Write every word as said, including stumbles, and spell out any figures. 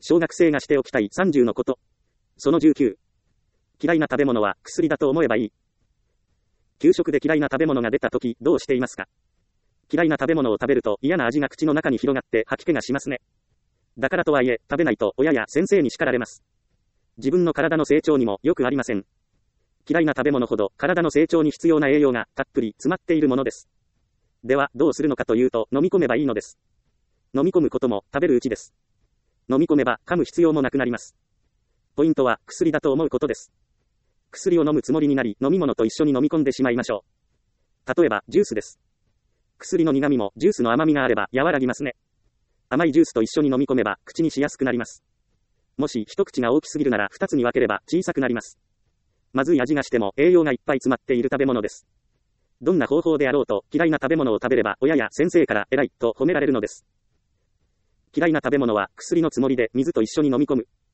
小学生がしておきたいさんじゅうのこと。そのじゅうきゅう。嫌いな食べ物は薬だと思えばいい。給食で嫌いな食べ物が出たとき、どうしていますか？嫌いな食べ物を食べると嫌な味が口の中に広がって吐き気がしますね。だからとはいえ、食べないと親や先生に叱られます。自分の体の成長にも良くありません。嫌いな食べ物ほど体の成長に必要な栄養がたっぷり詰まっているものです。では、どうするのかというと、飲み込めばいいのです。飲み込むことも食べるうちです。飲み込めば噛む必要もなくなります。ポイントは薬だと思うことです。薬を飲むつもりになり、飲み物と一緒に飲み込んでしまいましょう。例えば、ジュースです。薬の苦味もジュースの甘みがあれば和らぎますね。甘いジュースと一緒に飲み込めば口にしやすくなります。もし一口が大きすぎるなら二つに分ければ小さくなります。まずい味がしても栄養がいっぱい詰まっている食べ物です。どんな方法であろうと嫌いな食べ物を食べれば親や先生から偉いと褒められるのです。嫌いな食べ物は薬のつもりで水と一緒に飲み込む。